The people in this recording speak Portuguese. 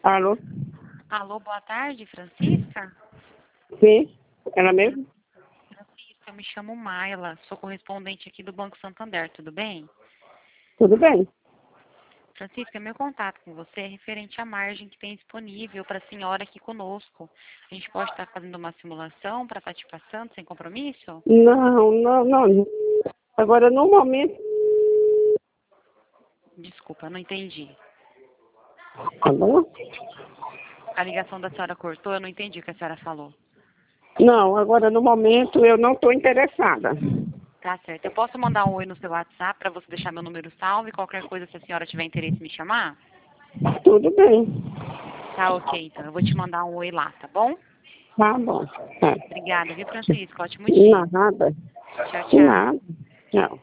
Alô? Alô, boa tarde, Francisca? Sim, ela mesmo? Francisca, eu me chamo Maila, sou correspondente aqui do Banco Santander, tudo bem? Tudo bem. Francisca, meu contato com você é referente à margem que tem disponível para a senhora aqui conosco. A gente pode estar fazendo uma simulação para estar te passando sem compromisso? Não. Agora, no momento... Desculpa, não entendi. Alô? A ligação da senhora cortou, eu não entendi o que a senhora falou. Não, agora, no momento, eu não estou interessada. Tá certo. Eu posso mandar um oi no seu WhatsApp para você deixar meu número salvo e qualquer coisa, se a senhora tiver interesse em me chamar? Tudo bem. Tá ok, então. Eu vou te mandar um oi lá, tá bom? Tá bom. Tá. Obrigada, viu, Francisco? Ótimo dia. Nada. Tchau, tchau. Nada. Tchau.